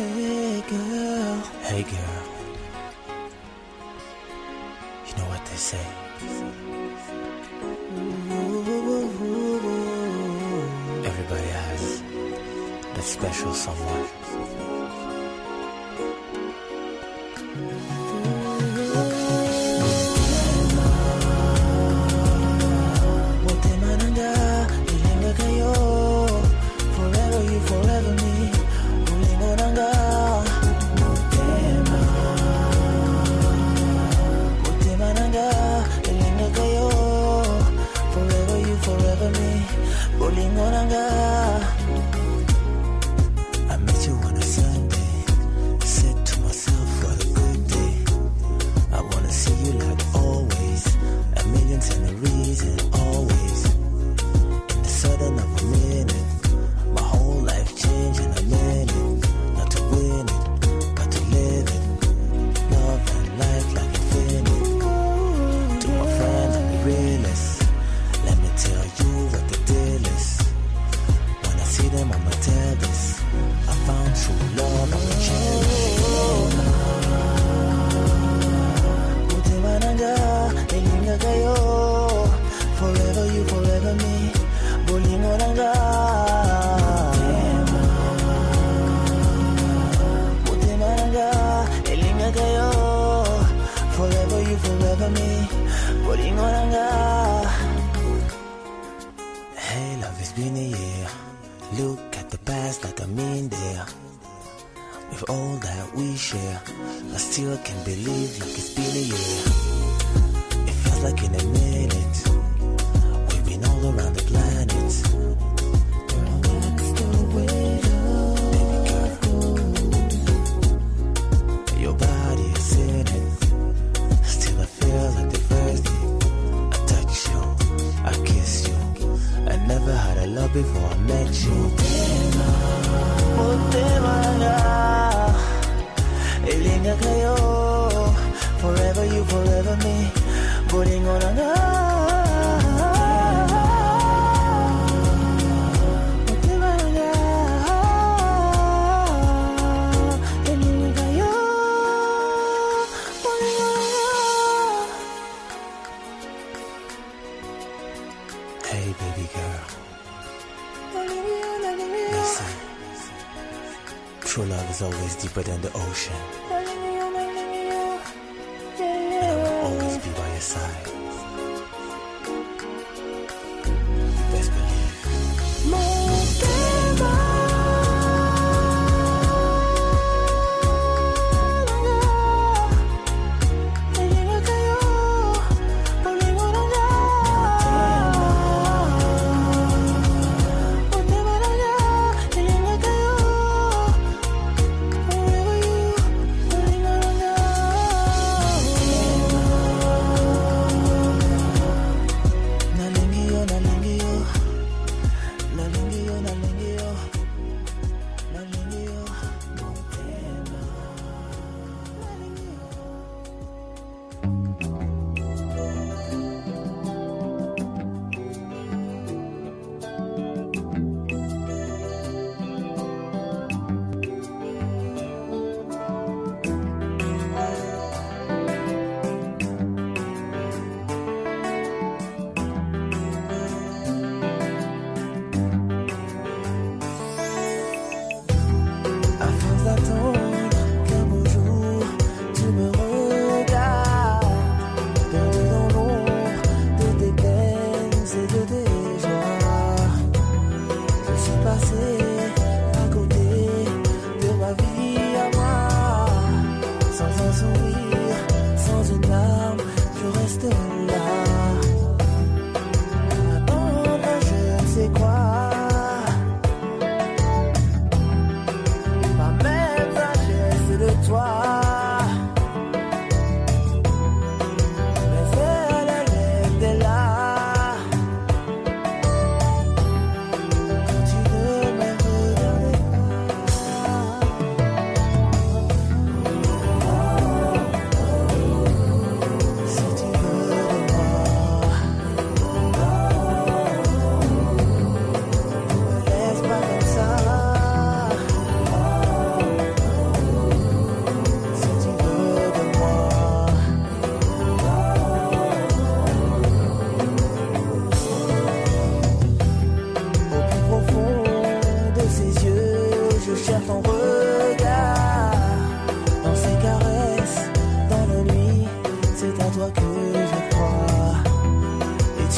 Hey girl, Hey girl, you know what they say. Everybody has that special someone. forever you, forever me. Ulingonanga, mutemananga, elengakayo. Forever you, forever me. Ulingonanga. I met you on a Sunday. Said to myself, what a good day. I wanna see you like always. A million and a reason, always. In the sudden of a minute, my whole life changed in a minute. Not to win it, but to live it. Love and life like infinite. To my friends, I'm the realest. Let me tell you what the deal is. When I see them, I'ma tell this. I found true love, I'm a champion. Mutemananga, elengakayo. Forever you, forever me. Ulingonanga. Mutemananga, elengakayo. Forever you, forever me. Ulingonanga. Hey, love, it's been a year. Look at the past like I'm in there. With all that we share, I still can't believe like it's been a year. It feels like in a minute. We've been all around the planet. That's the way Baby girl, your body is in it. Still I feel like the first day I touch you, I kiss you. I never had a love before I met you. Mutemananga, elengakayo. Forever you, forever me. Ulingonanga. Hey baby girl, listen. True love is always deeper than the ocean. And I will always be by your side. Best believe.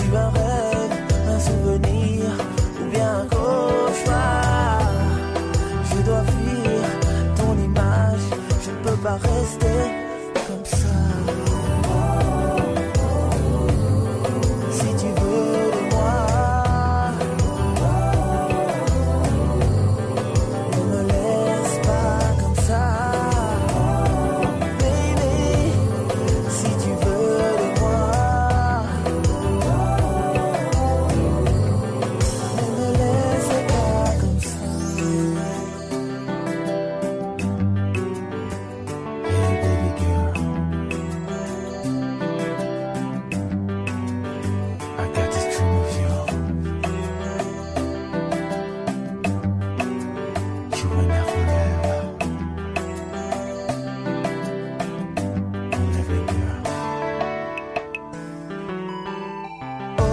Es-tu un rêve, un souvenir ou bien un cauchemar? Je dois fuir ton image, je ne peux pas rester comme ça. Si tu veux de moi, ne me laisse pas comme ça. Baby, si tu veux de moi, ne me laisse pas comme ça. Hey baby girl, I got this dream of you. You and I forever. Oh, baby girl. Oh,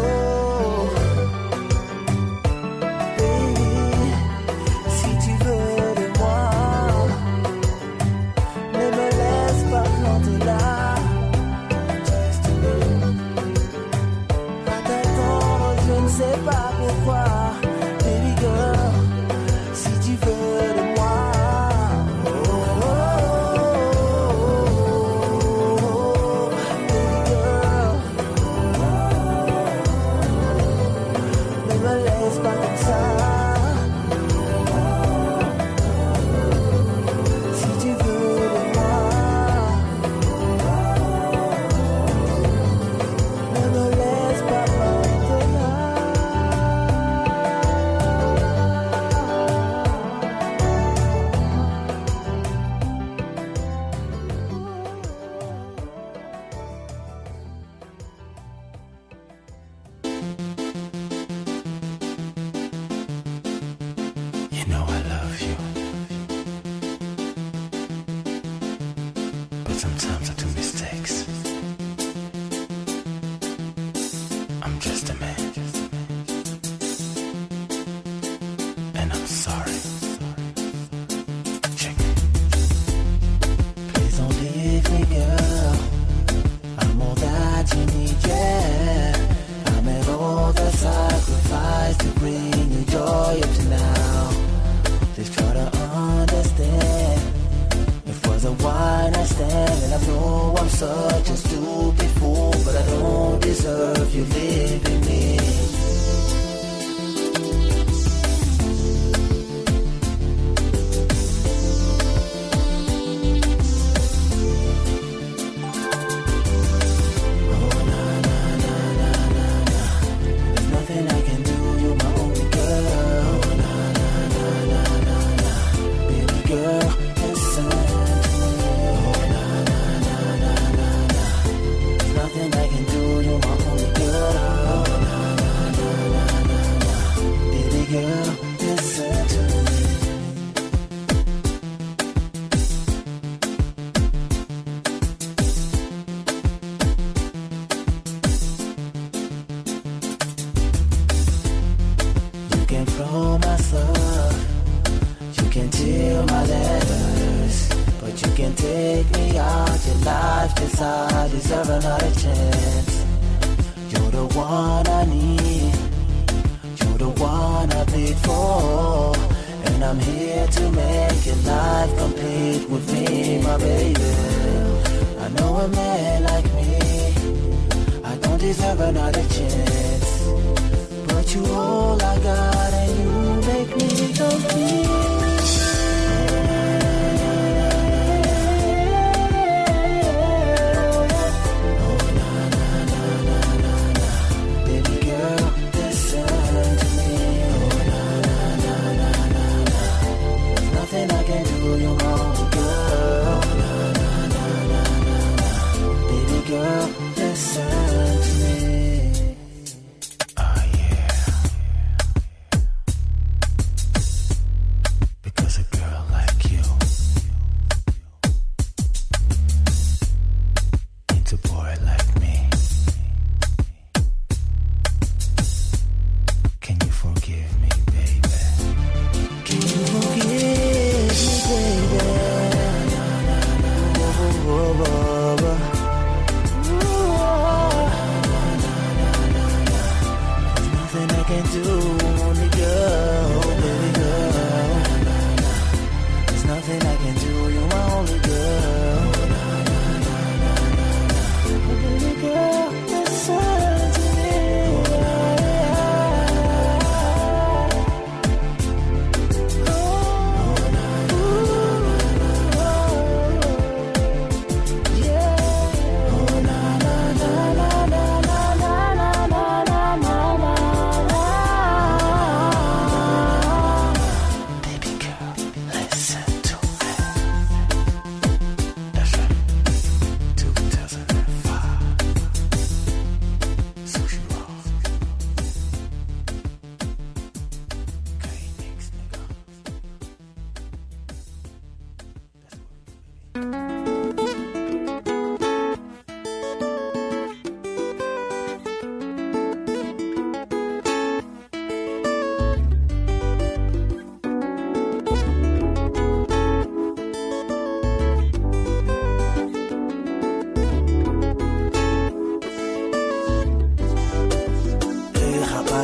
baby, si tu veux de moi, ne me laisse pas planter là. Just a minute. À t'attendre, je ne sais pas pourquoi. Baby girl, si tu veux de moi. Oh, baby girl, ne me laisse pas comme ça. Si tu veux de moi, ne me laisse pas maintenant. You know I love you, but sometimes I do mistakes. I'm just a man, and I'm sorry. Check it. Please don't leave me, girl. I'm all that you need, yeah. I made all the sacrifice to bring you joy up to now. Please try to understand. It was a one night stand, and I know I'm such a stupid fool, but I don't deserve you leaving me. Oh na na na na na na. There's nothing I can do. You're my only girl. Oh na na na na na na. Baby girl, listen to me. Oh na na na na na na. There's nothing I can do. You're my only girl. Oh na na na na na na. Baby girl, listen to me. You can throw my stuff, you can tear my letters, but you can take me out your life, 'cause I deserve another chance. You're the one I need, you're the one I bleed for, and I'm here to make your life complete with me, my baby. I know a man like me, I don't deserve another chance, but you all I got, and you make me complete. Oh na na na na na na. Baby girl, listen to me. Oh na na na na na na. There's nothing I can do. You're my only girl. Oh na na na na na na. Baby girl, listen to me. Oh yeah. Because a girl like you needs a boy like me. Can you forgive me, baby? Can you forgive me, baby? Oh, oh, oh, oh.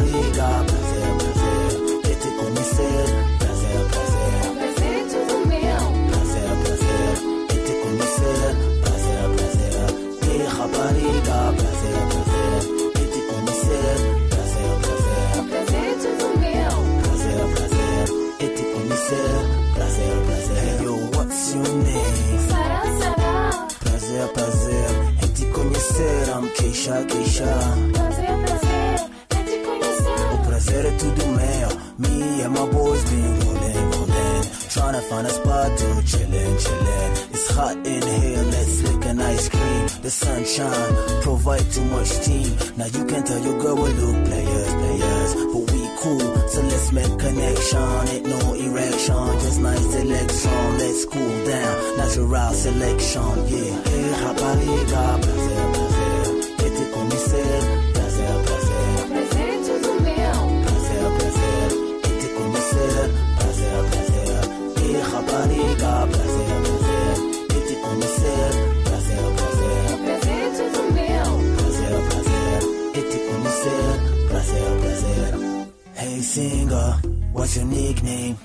rapariga, prazer, prazer. Ete conhecer, prazer, prazer. Prazer tudo meu. Prazer, prazer. Ete conhecer, prazer, prazer. E rapariga, prazer, prazer. Ete conhecer, prazer, prazer. Prazer tudo meu. Prazer, prazer. Ete conhecer, prazer, prazer. Hey yo, what's your name? Sará, sará. Prazer, prazer. Ete conhecer, I'm Keisha, Keisha. Prazer, prazer. É te conhecer. O prazer é tudo meu. Me and my boys been rolling, rolling. Tryna find a spot to chillin', chillin'. It's hot in here, let's lick an ice cream. The sunshine provide too much steam. Now you can tell your girl we look players, players. But we cool, so let's make connection. Ain't no erection, just nice selection. Let's cool down, natural selection, yeah. Hey, rapariga, prazer, prazer. Ete conhecer, prazer, prazer. Prazer tudo meu. Prazer, prazer. Ete conhecer, prazer, prazer. E rapariga, prazer, prazer. Ete conhecer, prazer, prazer. Prazer tudo meu. Prazer, prazer. Ete conhecer, prazer, prazer. Hey singer, what's your nickname?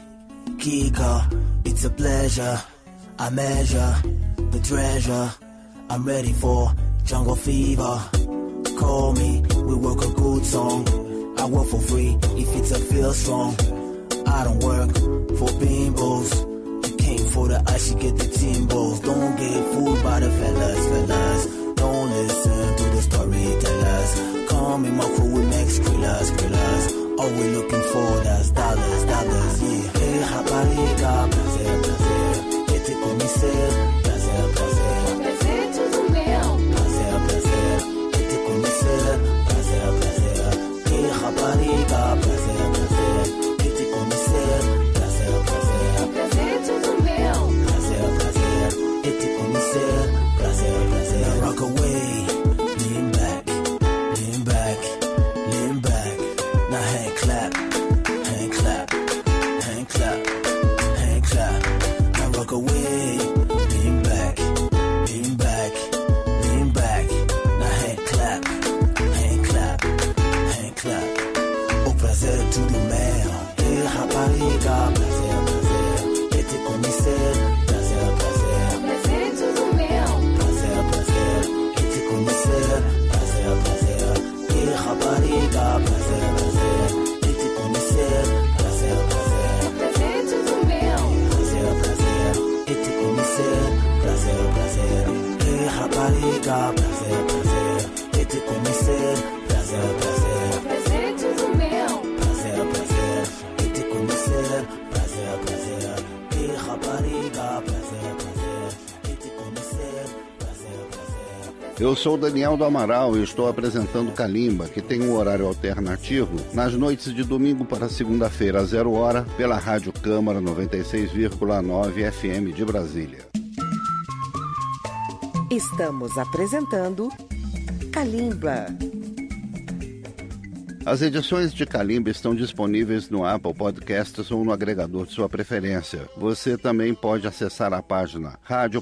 Kika, it's a pleasure. I measure the treasure. I'm ready for jungle fever. Call me, we work a good song. I work for free if it's a feel strong. I don't work for bimbos. You came for the ice, you get the timbos. Don't get fooled by the fellas, fellas. Don't listen to the storytellers. Come in my crew, we make skrillers, skrillers. All we're looking for, that's dollars, dollars, yeah. Hey, rapariga, prazer, prazer. Ete conhecer, prazer, prazer. Prazer tudo meu. Prazer, prazer. Ete conhecer, prazer, prazer. Hey, rapariga, prazer, prazer. Ete conhecer, prazer, prazer. Prazer tudo meu. Prazer, prazer. Ete conhecer, prazer, prazer. Now rock away, lean back, lean back, lean back. Now hand clap, hand clap, hand clap, hand clap. Now rock away, lean back, lean back, lean back. Now hand clap, hand clap, hand clap. O prazer é tudo meu. Hey, rapariga, prazer, prazer. Ete conhecer, prazer, prazer. Prazer tudo meu. Prazer, prazer. Ete conhecer, prazer, prazer. Hey, rapariga, prazer, prazer. Ete conhecer, prazer, prazer. Prazer tudo meu. Prazer, prazer. Ete conhecer, prazer, prazer. Hey, rapariga, prazer, prazer. Ete conhecer, prazer, prazer. Prazer tudo meu. Prazer, prazer. Ete conhecer, prazer, prazer. Hey, rapariga, prazer, prazer. Ete conhecer, prazer, prazer. Eu sou Daniel do Amaral e estou apresentando Kalimba, que tem um horário alternativo nas noites de domingo para segunda-feira, às 0 hora, pela Rádio Câmara 96,9 FM de Brasília. Estamos apresentando Kalimba. As edições de Kalimba estão disponíveis no Apple Podcasts ou no agregador de sua preferência. Você também pode acessar a página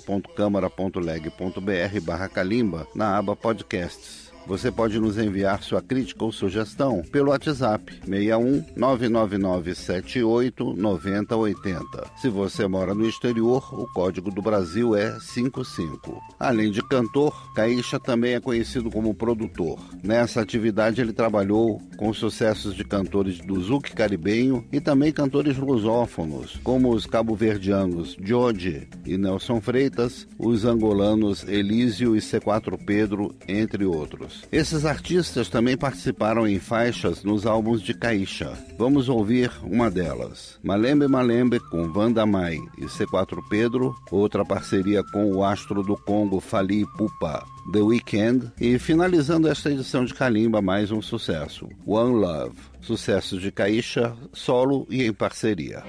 radio.câmara.leg.br/Kalimba na aba Podcasts. Você pode nos enviar sua crítica ou sugestão pelo WhatsApp 61 999 78 9080. Se você mora no exterior, o código do Brasil é 55. Além de cantor, Keisha também é conhecido como produtor. Nessa atividade ele trabalhou com sucessos de cantores do zouk caribenho e também cantores lusófonos, como os cabo-verdianos Jorge e Nelson Freitas, os angolanos Elísio e C4 Pedro, entre outros. Esses artistas também participaram em faixas nos álbuns de Keisha. Vamos ouvir uma delas, Malembe Malembe com Vanda Mai e C4 Pedro, outra parceria com o astro do Congo Fally Ipupa, The Weeknd, e finalizando esta edição de Kalimba, mais um sucesso, One Love, sucessos de Keisha, solo e em parceria.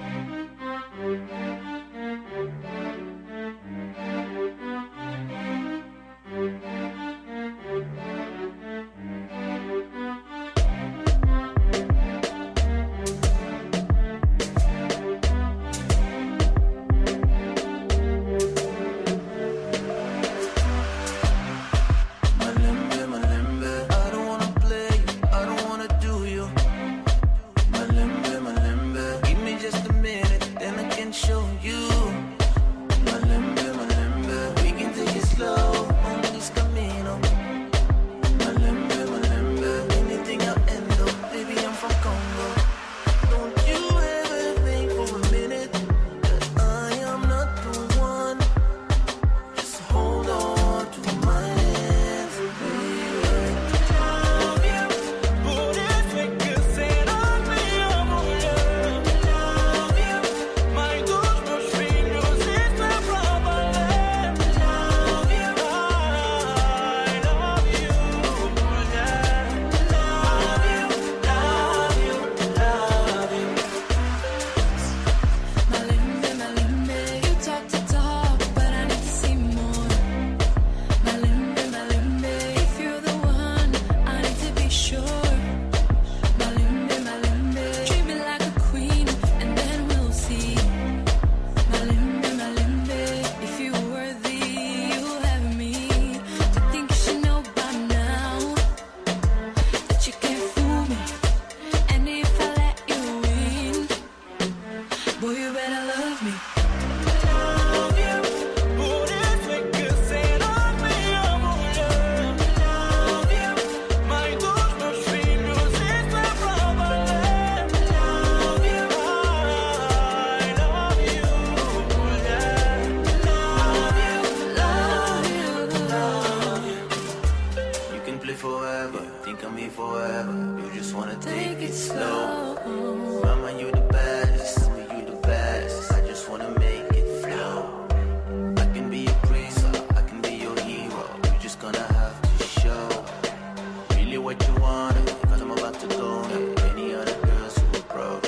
Malembe, malembe, I don't wanna play, I don't wanna do you. forever, think of me forever. You just wanna take it slow. Mama, you the baddest, you the best. I just wanna make it flow. I can be your priest, I can be your hero. You're just gonna have to show really what you want, cause I'm about to go now. Any other girls who approach.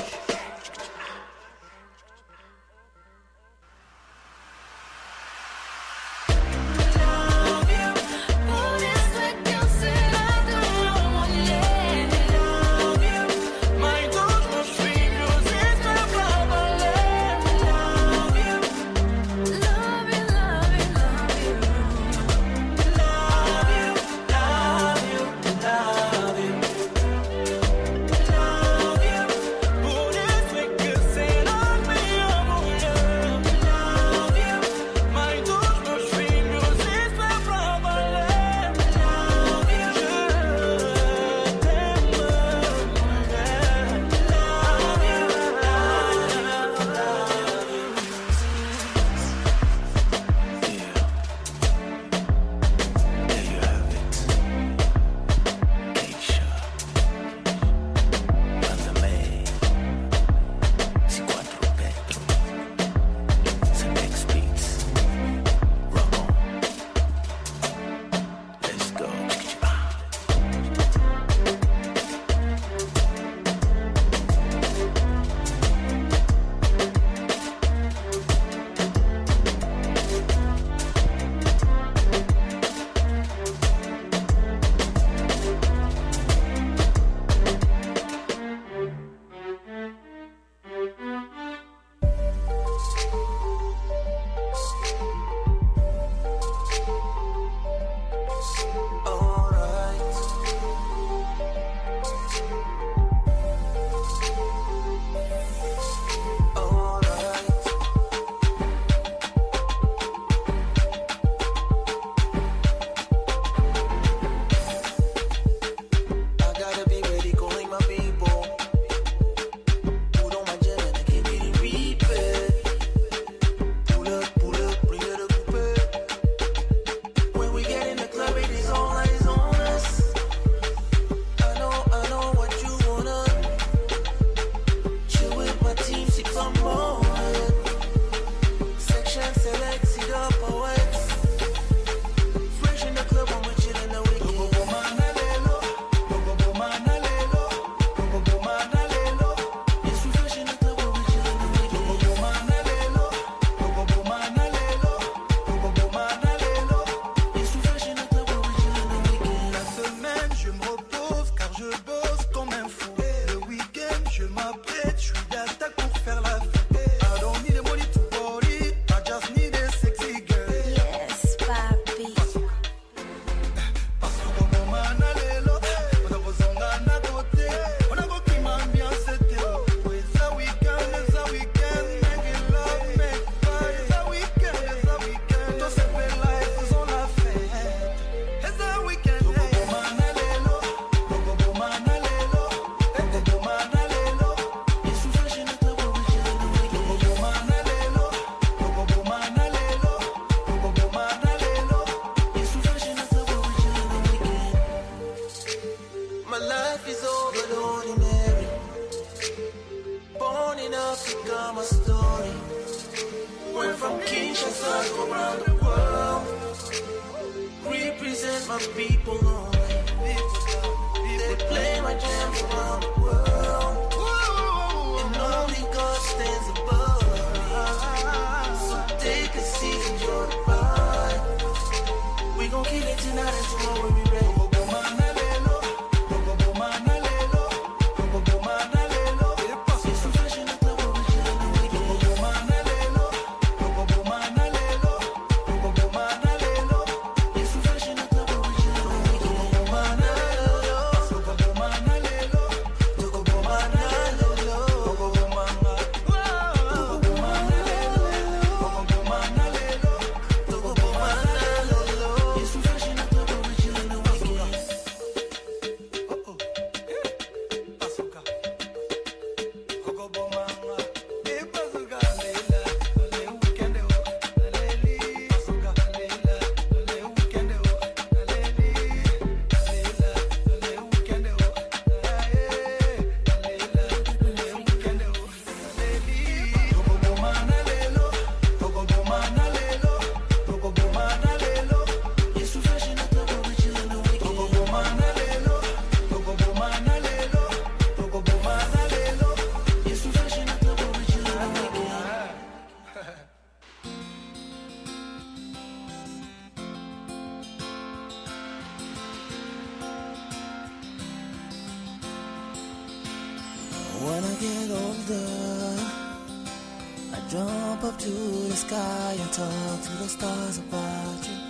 When I get older, I jump up to the sky and talk to the stars about you.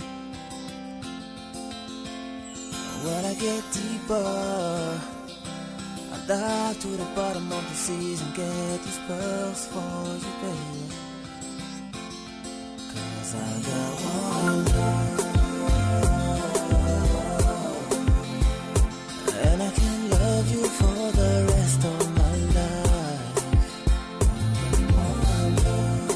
When I get deeper, I dive to the bottom of the seas and get these pearls for you, baby. 'Cause I got one love, and I can love you for the rest of my life. One love,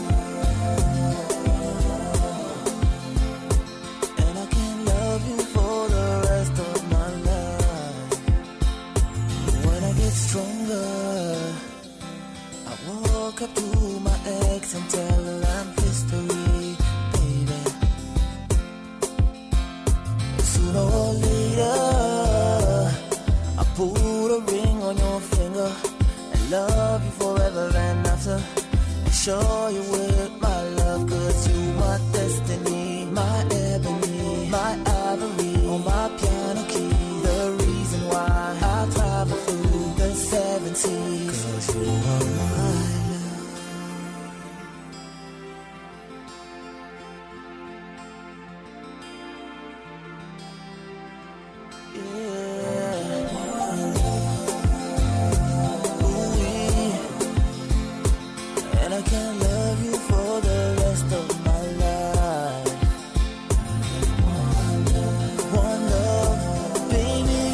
and I can love you for the rest of my life. When I get stronger, I walk up to my ex and tell her I'm history, baby. Sooner or later, I put a ring on your finger and love you forever and after, and show you with my love. 'Cause you my destiny, my ebony, my ivory, on my piano key, the reason why I travel through the 7 seas. 'Cause you are my love. And I can love you for the rest of my life. One love, baby.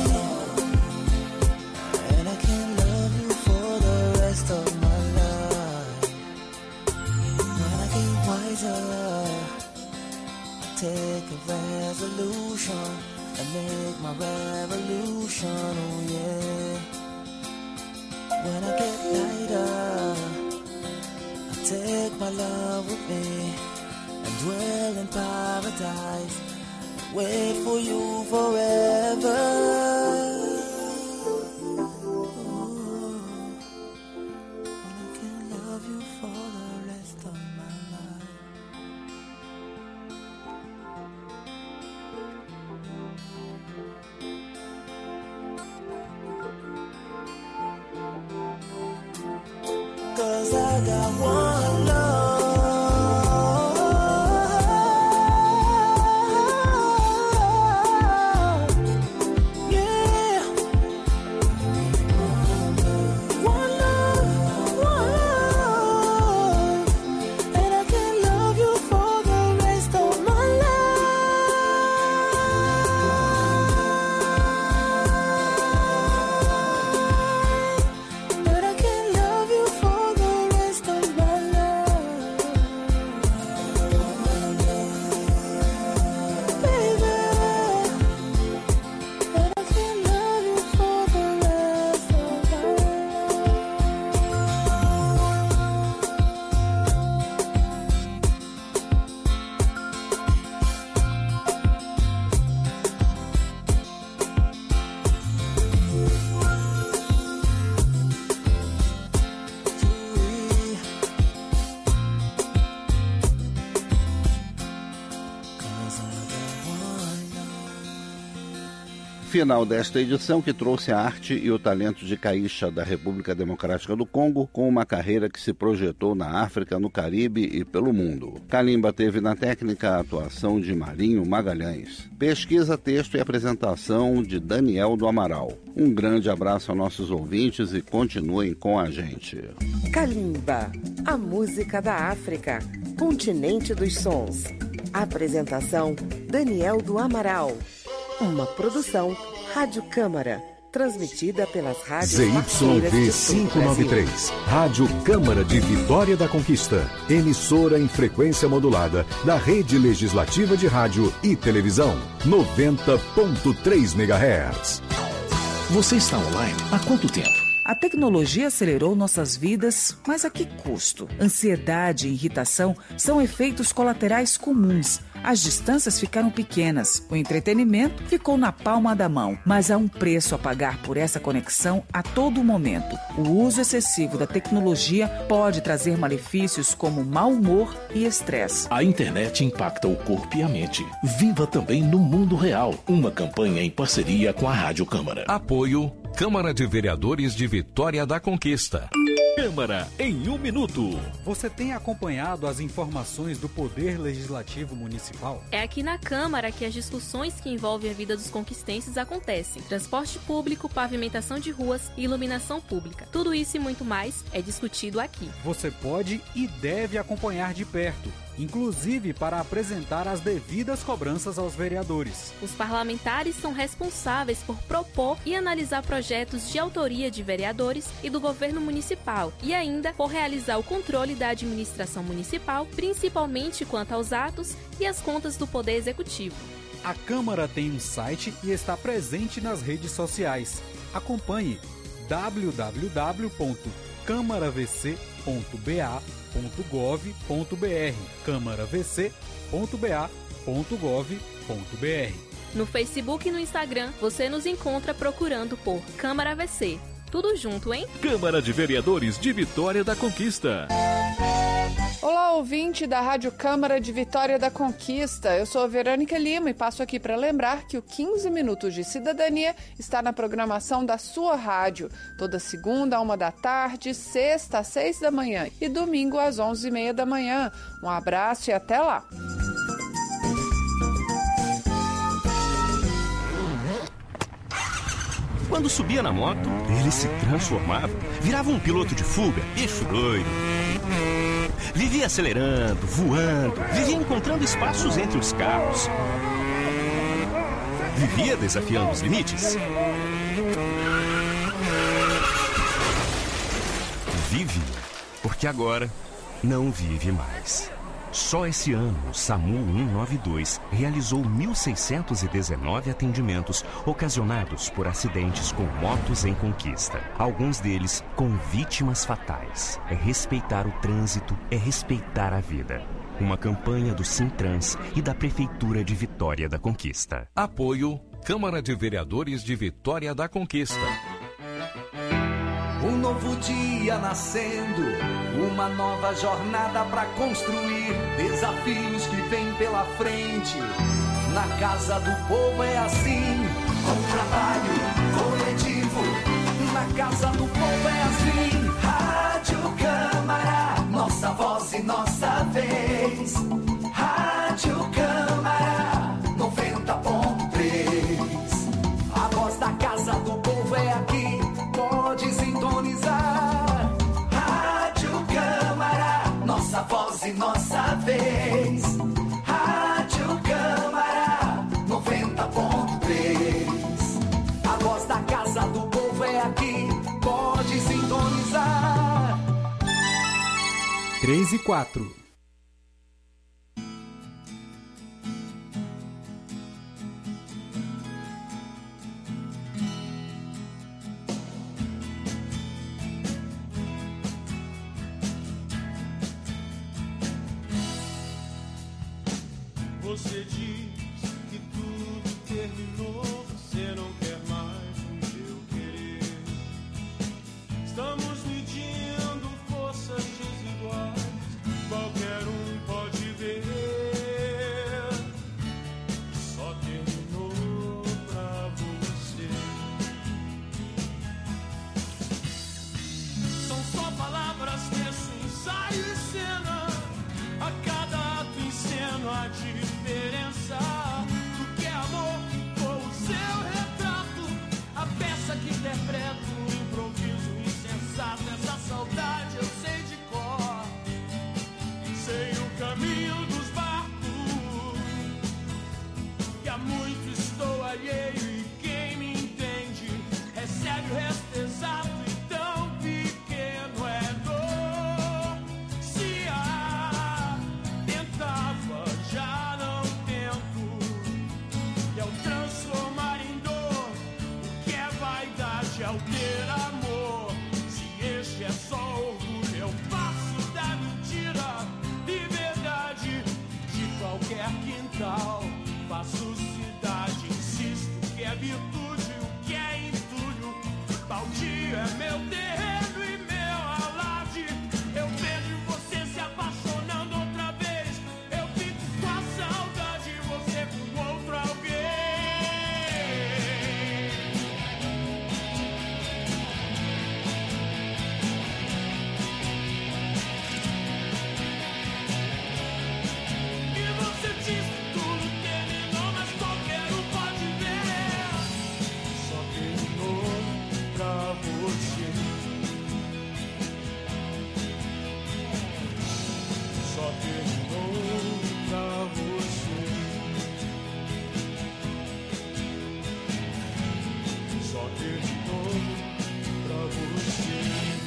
And I can love you for the rest of my life. When I get wiser, I take a resolution and make my revolution, oh yeah. When I get lighter, I take my love with me and dwell in paradise, wait for you forever. Oh, and I can love you for the rest of my life. Cause I got one love, yeah. One love, and I can love you for the rest of my life. But I can love you for the rest of my life, baby. But I can love you for the rest of my Final desta edição, que trouxe a arte e o talento de Caixa da República Democrática do Congo, com uma carreira que se projetou na África, no Caribe e pelo mundo. Kalimba teve na técnica a atuação de Marinho Magalhães. Pesquisa, texto e apresentação de Daniel do Amaral. Um grande abraço a nossos ouvintes e continuem com a gente. Kalimba, a música da África, continente dos sons. Apresentação, Daniel do Amaral. Uma produção Rádio Câmara, transmitida pelas rádios parceiras ZYV de todo o Brasil. 593, Rádio Câmara de Vitória da Conquista, emissora em frequência modulada da Rede Legislativa de Rádio e Televisão, 90.3 MHz. Você está online há quanto tempo? A tecnologia acelerou nossas vidas, mas a que custo? Ansiedade e irritação são efeitos colaterais comuns. As distâncias ficaram pequenas, o entretenimento ficou na palma da mão, mas há um preço a pagar por essa conexão a todo momento. O uso excessivo da tecnologia pode trazer malefícios como mau humor e estresse. A internet impacta o corpo e a mente. Viva também no mundo real. Uma campanha em parceria com a Rádio Câmara. Apoio Câmara de Vereadores de Vitória da Conquista. Câmara em 1 minuto. Você tem acompanhado as informações do Poder Legislativo Municipal? É aqui na Câmara que as discussões que envolvem a vida dos conquistenses acontecem. Transporte público, pavimentação de ruas e iluminação pública. Tudo isso e muito mais é discutido aqui. Você pode e deve acompanhar de perto, inclusive para apresentar as devidas cobranças aos vereadores. Os parlamentares são responsáveis por propor e analisar projetos de autoria de vereadores e do governo municipal e ainda por realizar o controle da administração municipal, principalmente quanto aos atos e as contas do Poder Executivo. A Câmara tem um site e está presente nas redes sociais. Acompanhe www.câmaravc.ba.gov.br câmaravc.ba.gov.br. No Facebook e no Instagram, você nos encontra procurando por Câmara VC. Tudo junto, hein? Câmara de Vereadores de Vitória da Conquista. Olá, ouvinte da Rádio Câmara de Vitória da Conquista. Eu sou a Verônica Lima e passo aqui para lembrar que o 15 Minutos de Cidadania está na programação da sua rádio. Toda segunda, 13h, sexta, às 6h e domingo, às 11h30. Um abraço e até lá. Quando subia na moto, ele se transformava, virava um piloto de fuga, bicho doido. Vivia acelerando, voando, vivia encontrando espaços entre os carros. Vivia desafiando os limites. Vive, porque agora não vive mais. Só esse ano, o SAMU 192 realizou 1.619 atendimentos ocasionados por acidentes com motos em conquista. Alguns deles com vítimas fatais. É respeitar o trânsito, é respeitar a vida. Uma campanha do Sintrans e da Prefeitura de Vitória da Conquista. Apoio Câmara de Vereadores de Vitória da Conquista. Um novo dia nascendo, uma nova jornada pra construir, desafios que vêm pela frente. Na casa do povo é assim, com trabalho coletivo. Na casa do povo é assim, Rádio Câmara, nossa voz e nossa vez. Rádio Câmara 90.3, a voz da casa do povo é aqui. Pode sintonizar. Rádio Câmara, nossa voz e nossa vez. Rádio Câmara 90.3, a voz da casa do povo é aqui. Pode sintonizar. 3:04. Você diz que tudo terminou, você não quer mais o meu querer. Estamos medindo forças desiguais, qualquer um pode ver. Só terminou pra você. São só palavras nesse ensaio e cena. A cada ato enceno a diferença do que é amor com o seu retrato. A peça que interpreto, um improviso insensato. Essa saudade eu sei de cor. Sei o caminho dos barcos, que há muito estou alheio. E quem me entende recebe o resto exato. E tão pequeno é dor. Se há tentava, já não tento. E ao transformar em dor, o que é vaidade ao ter amor? Se este é só orgulho, eu faço da mentira liberdade de qualquer quintal. Faço cidade, insisto que é virtude, o que é entulho. Baldio é meu terreno e meu alarde. Eu vejo você se apaixonando outra vez. Eu fico com a saudade, você com outro alguém. só ter de novo pra você.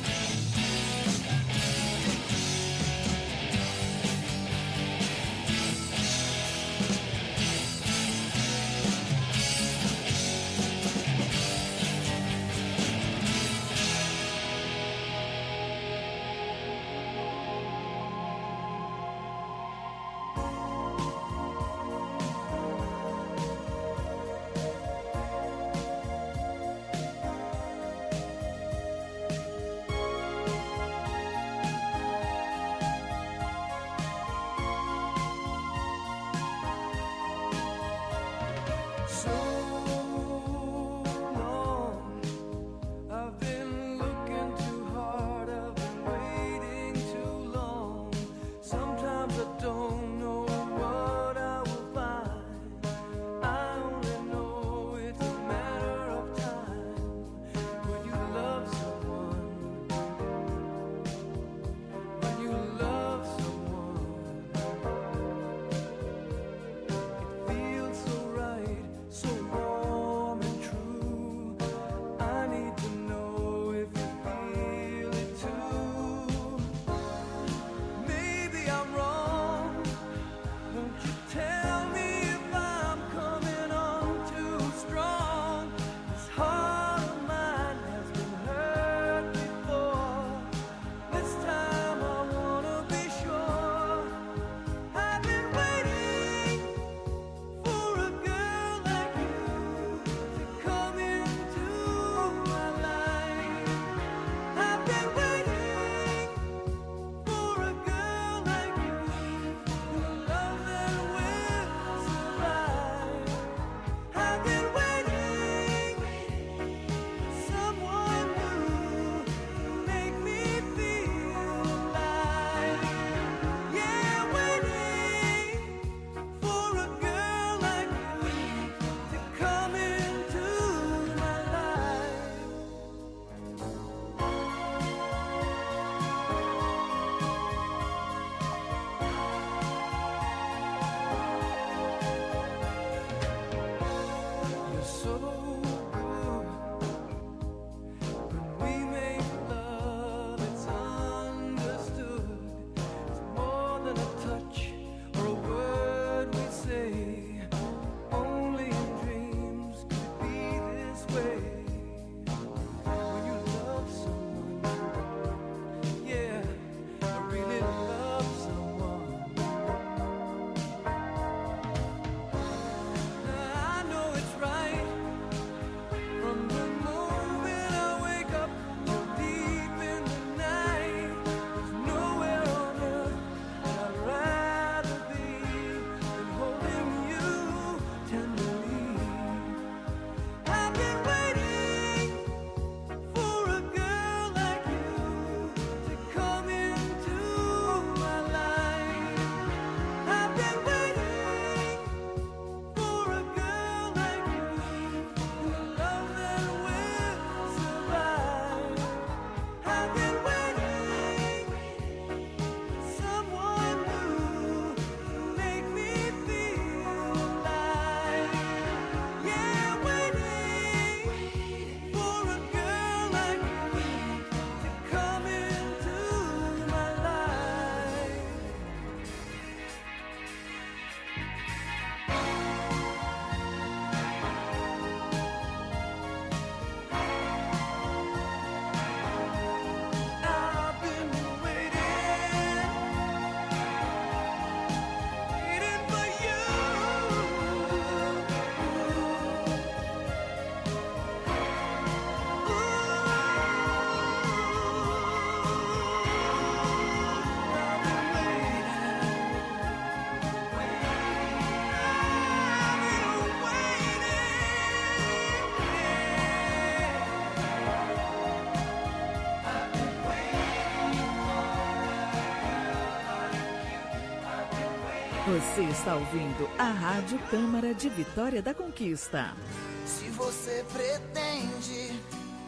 Você está ouvindo a Rádio Câmara de Vitória da Conquista. Se você pretende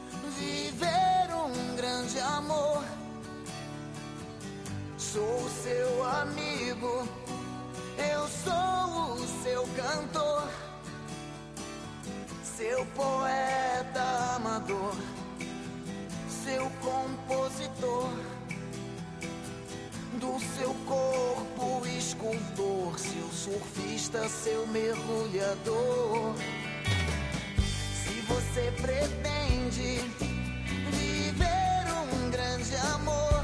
viver um grande amor, sou o seu amigo, eu sou o seu cantor, seu poeta, transformador, seu compositor, do seu corpo escultor, seu surfista, seu mergulhador. Se você pretende viver um grande amor,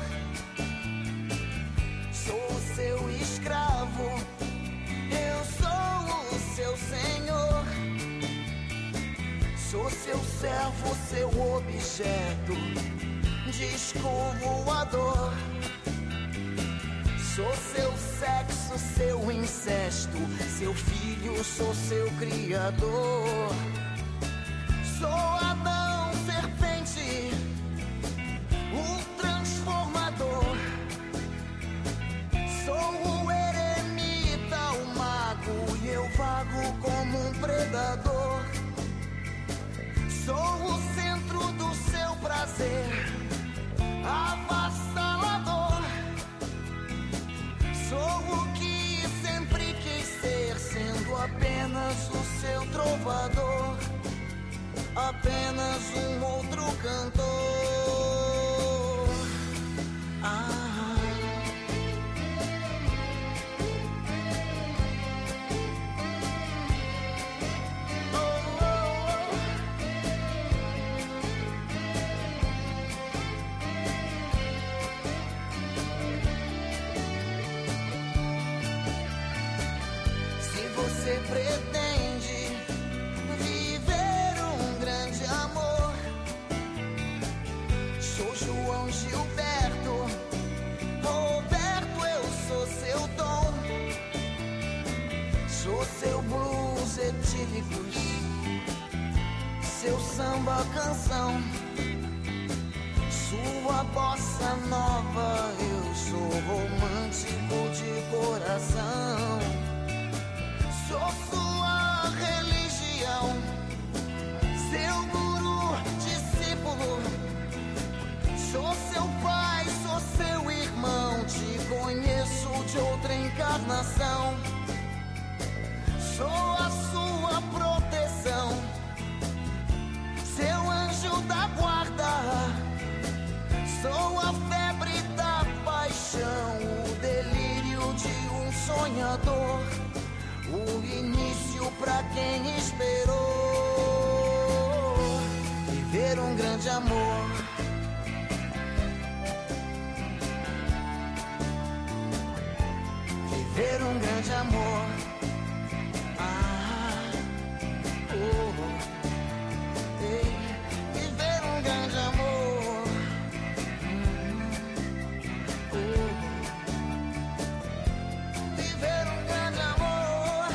sou seu escravo, eu sou o seu senhor. Sou seu servo, seu objeto, disco voador. Sou seu sexo, seu incesto, seu filho, sou seu criador. Sou Adão, serpente, o transformador. Sou o eremita, o mago, e eu vago como um predador. Sou o centro do seu prazer, avassalador. Sou o que sempre quis ser, sendo apenas o seu trovador, apenas um outro cantor. Você pretende viver um grande amor, sou João Gilberto, Roberto, eu sou seu tom. Sou seu blues etílicos, seu samba canção, sua bossa nova, eu sou romântico de coração. Sou sua religião, seu guru, discípulo. Sou seu pai, sou seu irmão. Te conheço de outra encarnação. Sou a sua proteção, seu anjo da guarda. Sou a febre da paixão, o delírio de um sonhador. O início pra quem esperou viver um grande amor. Viver um grande amor. Viver um grande amor. Viver um grande amor.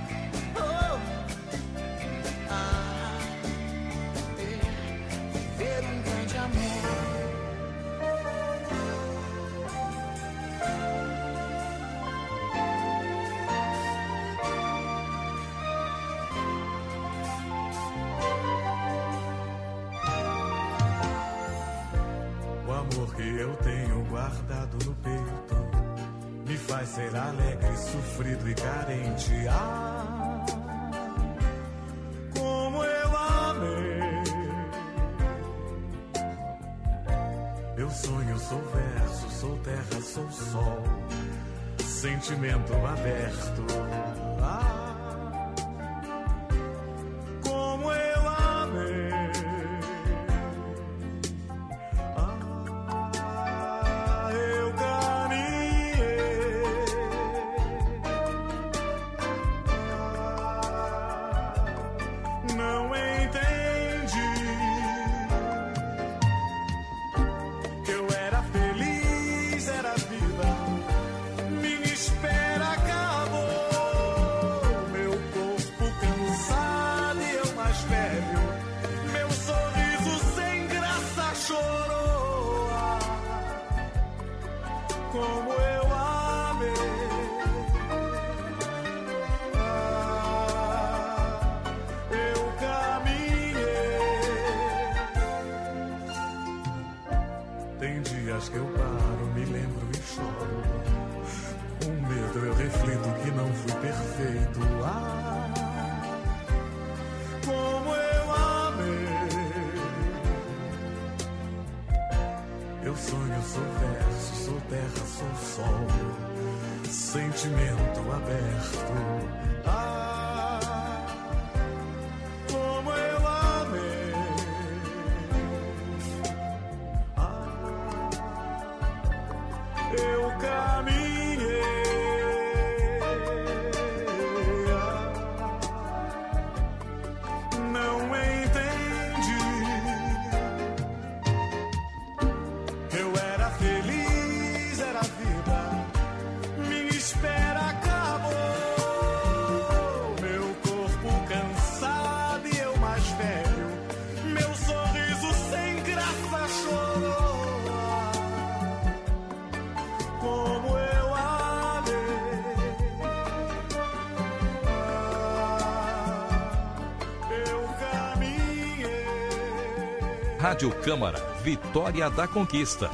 Viver um grande amor. O amor que eu tenho guardado no peito me faz ser alegre, sofrido e carente. Ah, como eu amei. Eu sonho, sou verso, sou terra, sou sol, sentimento aberto. Ah, como eu amei. Que eu paro, me lembro e choro. Com medo eu reflito que não fui perfeito. Ah, como eu amei. sonho, sou verso, sou terra, sou sol, sentimento aberto. Ah, como eu amei. Ah, eu caminhei. Ah, não entendi. Eu era feliz, era vida. Minha espera acabou. Meu corpo cansado e eu mais velho. Meu sorriso sem graça chorou. Como eu amei. Eu caminhei. Rádio Câmara, Vitória da Conquista.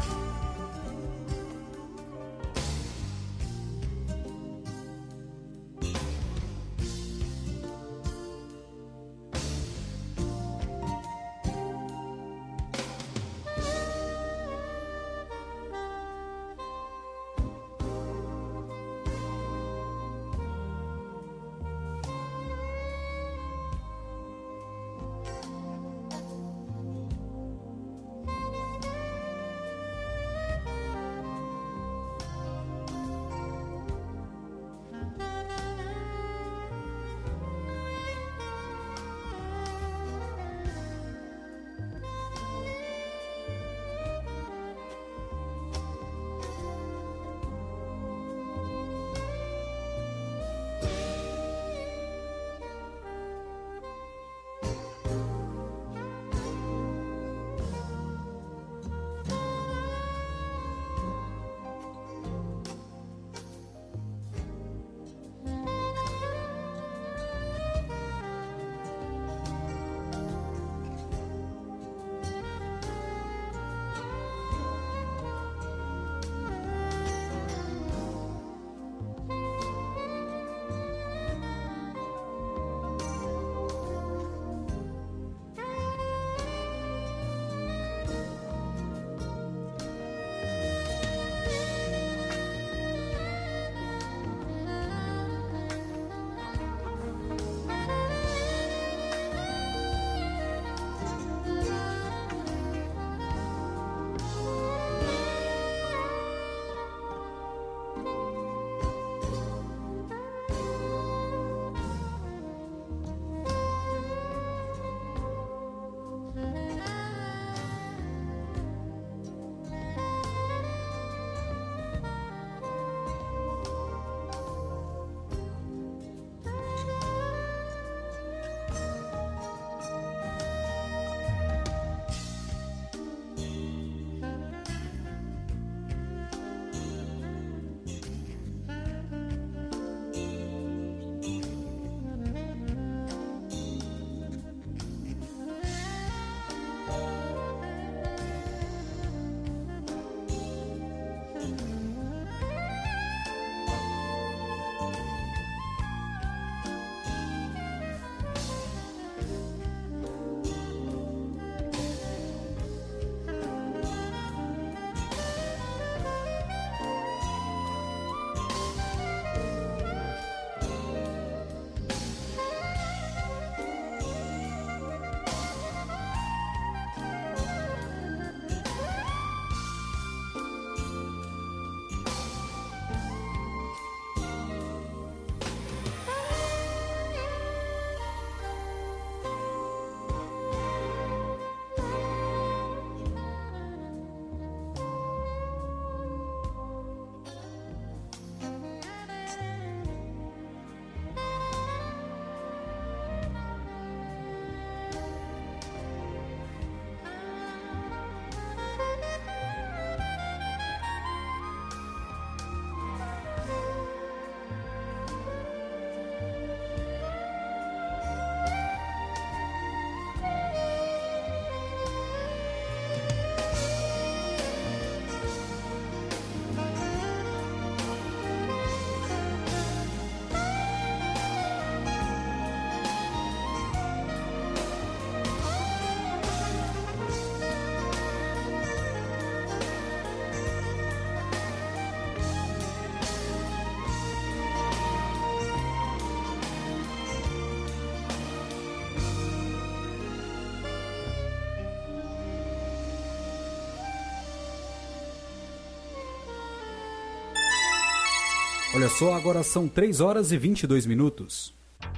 Olha só, agora são 3 horas e 22 minutos.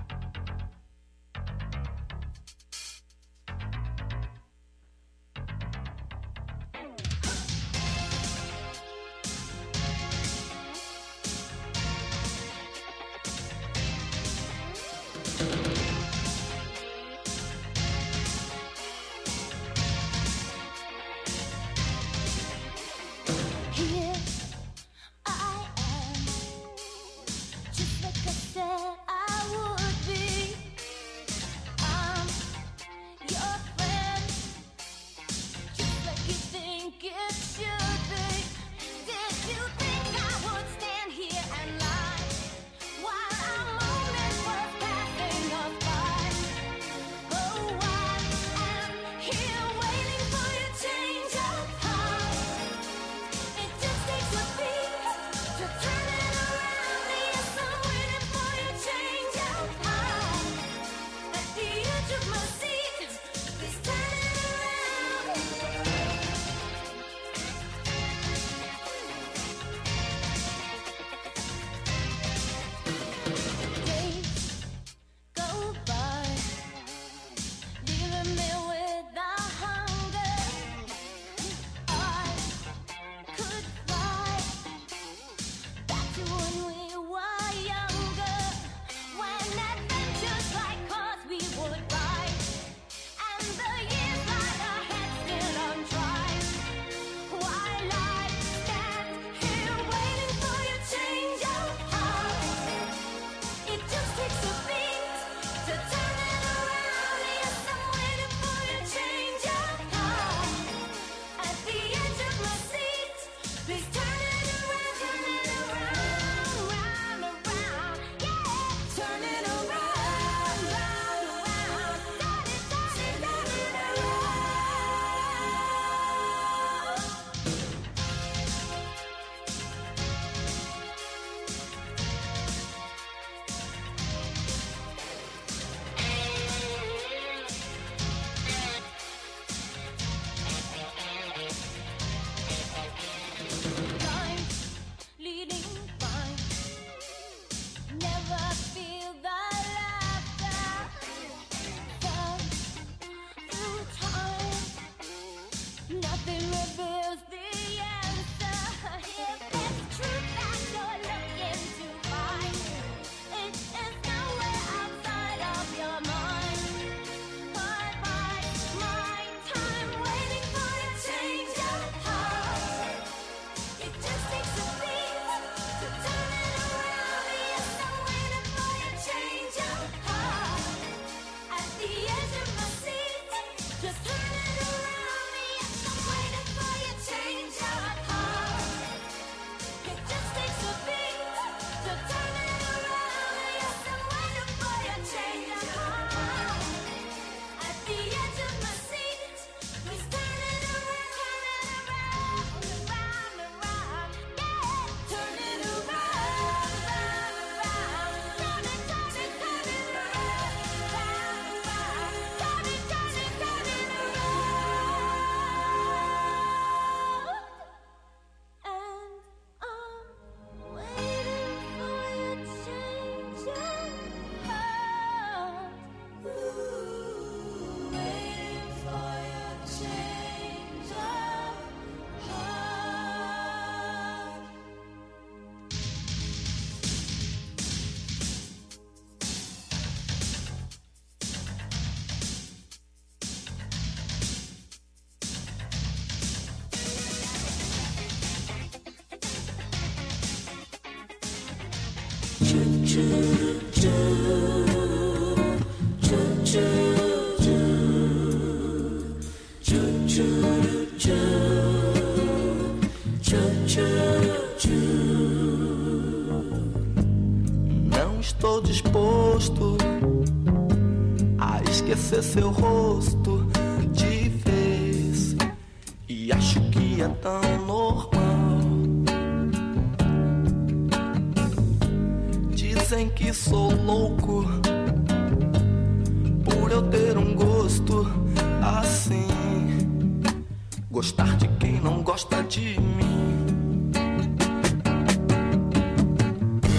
Não estou disposto a esquecer seu rosto de vez, e acho que é tão normal. Dizem que sou louco por eu ter um gosto assim, gostar de quem não gosta de mim.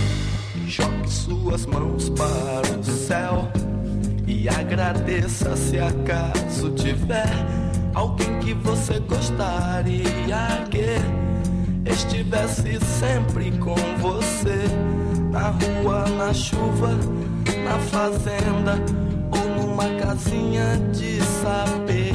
suas mãos para o céu e agradeça se acaso tiver alguém que você gostaria que estivesse sempre com você, na rua, na chuva, na fazenda ou numa casinha de saber.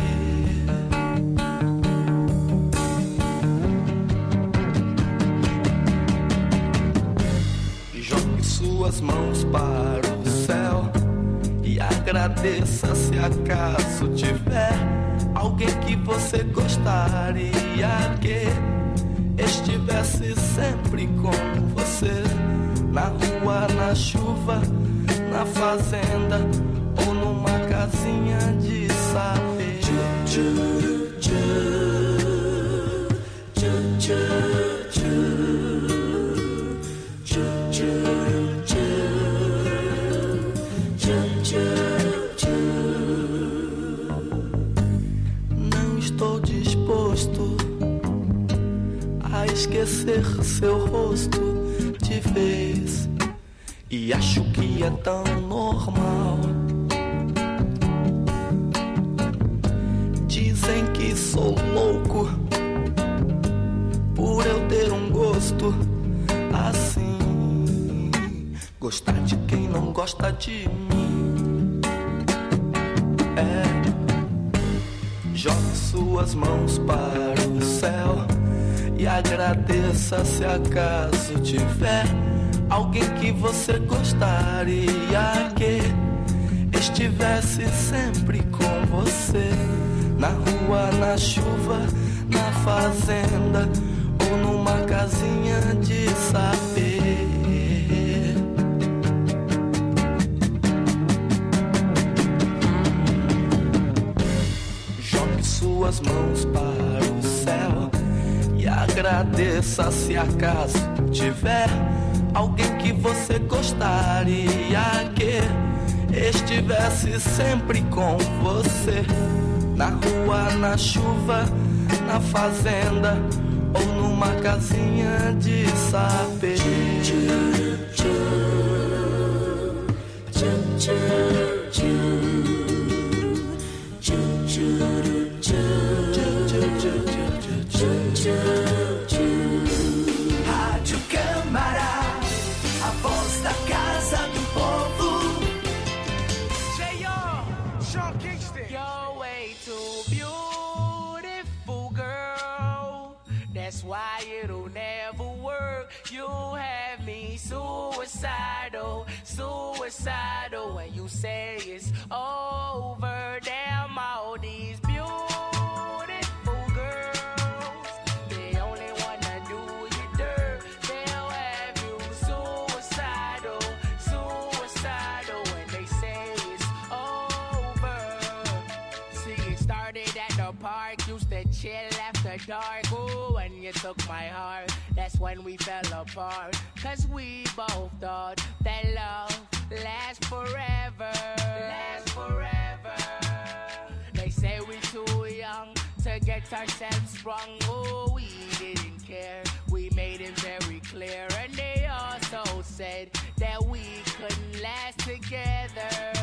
Jogue suas mãos para o céu e agradeça se acaso tiver alguém que você gostaria que estivesse sempre com você, na rua, na chuva, na fazenda ou numa casinha de saber. Não estou disposto a esquecer seu rosto de vez, e acho que é tão normal. Dizem que sou louco por eu ter um gosto assim, gostar de quem não gosta de mim. Jogue suas mãos para o céu e agradeça se acaso tiver alguém que você gostaria que estivesse sempre com você, na rua, na chuva, na fazenda ou numa casinha de saber. Jogue suas mãos para o céu e agradeça se acaso tiver alguém que você gostaria que estivesse sempre com você, na rua, na chuva, na fazenda ou numa casinha de saber. Rádio Câmara, a voz da casa do povo. Sean Kingston. You're way too beautiful, girl. That's why it'll never work. You have me suicidal, suicidal. When you say it's over, damn all these beautiful girls, they only wanna do you dirt. They'll have you suicidal, suicidal. When they say it's over. See, it started at the park, used to chill after dark. Ooh, when you took my heart, that's when we fell apart. Cause we both thought that love lasts forever. Lasts forever. They say we're too young to get ourselves sprung. Oh, we didn't care. We made it very clear. And they also said that we couldn't last together.